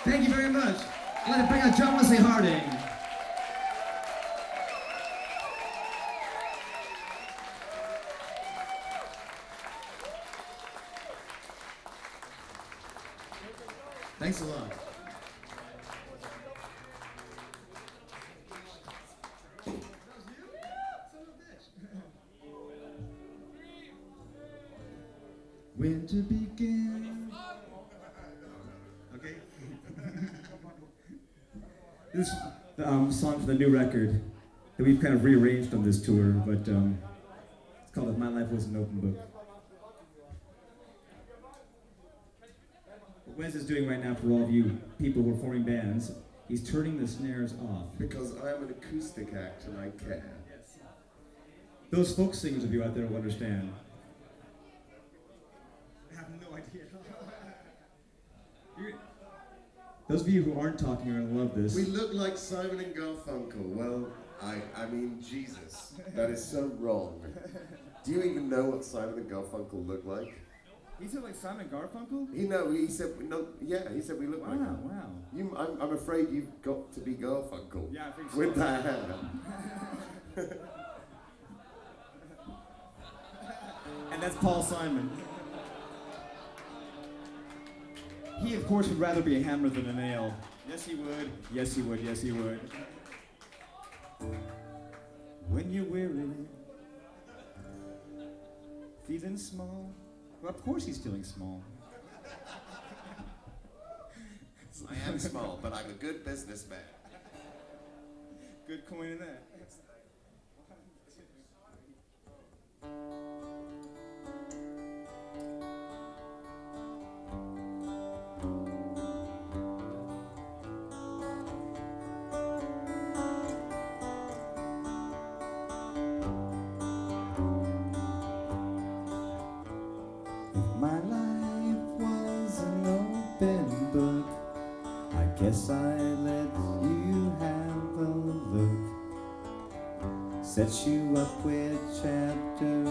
Thank you very much. I'd like to bring out John Wesley Harding. Thanks a lot. When to begin? Okay. This song for the new record that we've kind of rearranged on this tour, but it's called "My Life Was an Open Book." What Wes is doing right now for all of you people who are forming bands, he's turning the snares off. Because I'm an acoustic act and I can. Yes. Those folk singers of you out there will understand. I have no idea. Those of you who aren't talking are going to love this. We look like Simon and Garfunkel. Well, I mean, Jesus. That is so wrong. Do you even know what Simon and Garfunkel look like? He said like Simon Garfunkel? He said, no, yeah, he said we look like him. Wow. I'm afraid you've got to be Garfunkel. Yeah, I think so. With that hair. And that's Paul Simon. He, of course, would rather be a hammer than a nail. Yes, he would. Yes, he would. Yes, he would. When you're weary, feeling small. Well, of course he's feeling small. I am small, but I'm a good businessman. Good coin in that. My life was an open book. I guess I let you have a look. Set you up with chapter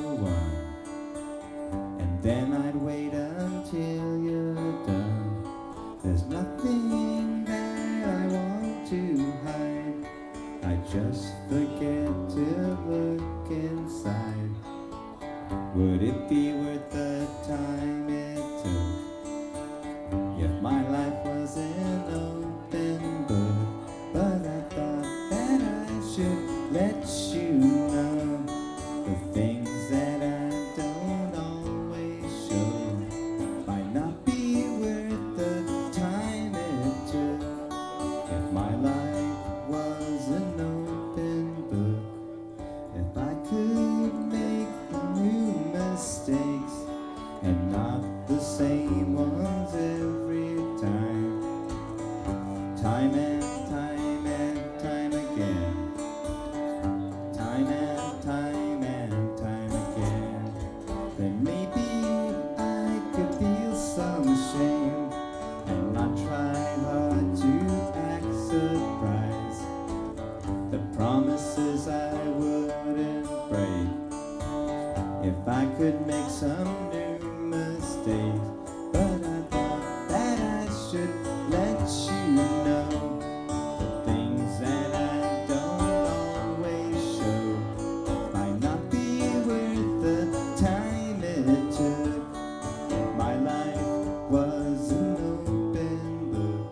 1, and then I'd wait until you're done. There's nothing that I want to hide. I just forget to look inside. Would it be worth the time it took if my life was an open book? But I thought that I should let you know the things that I don't always show might not be worth the time it took if my life was an open book. If I could make new mistakes and not the same ones every time, time and time and time again, time and time and time again, then maybe I could feel some shame and not try hard to act surprised. The promises I wouldn't break if I could make some new mistakes. But I thought that I should let you know the things that I don't always show might not be worth the time it took if my life was an open book.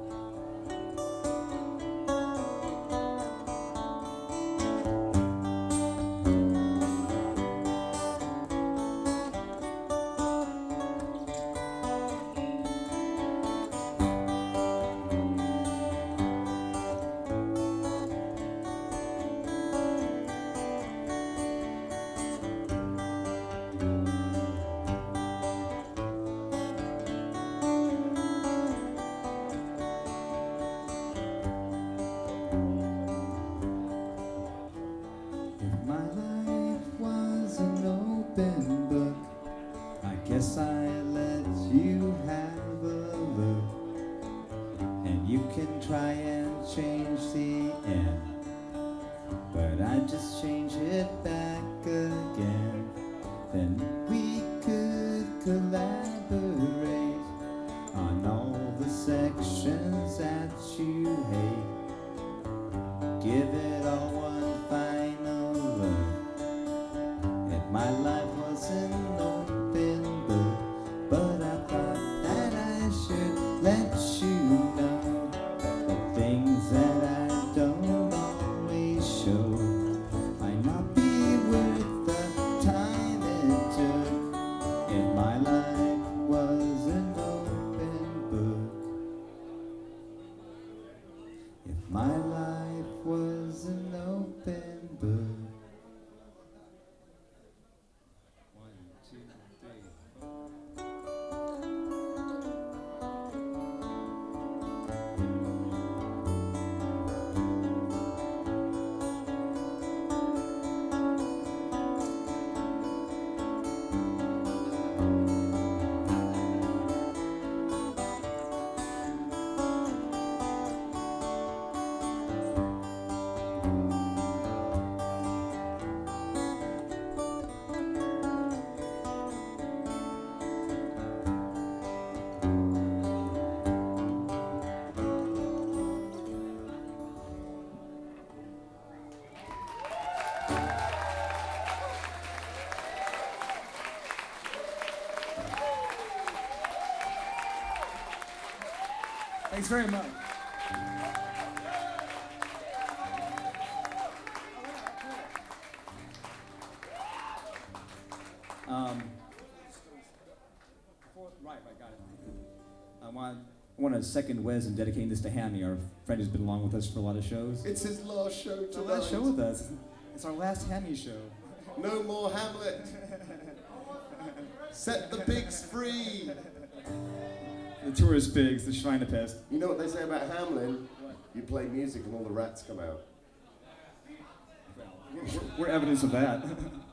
If my life was an open book, I guess I let you have a look. And you can try and change the end, but I just change it back again. Then we could collaborate on all the sections actions that you hate. Give it all one final look. If my life was an open book, but I thought that I should let you know the things that I don't always show might not be worth the time it took. If my life was an open book, if my life was an open book. 1, 2, 3, Thanks very much. Right, got it. I want to second Wes in dedicating this to Hammy, our friend who's been along with us for a lot of shows. It's his last show tonight. It's our last show with us. It's our last Hammy show. No more Hamlet. Set the pigs free. The tourist pigs, the Schweinepest. You know what they say about Hamlin? You play music and all the rats come out. We're evidence of that.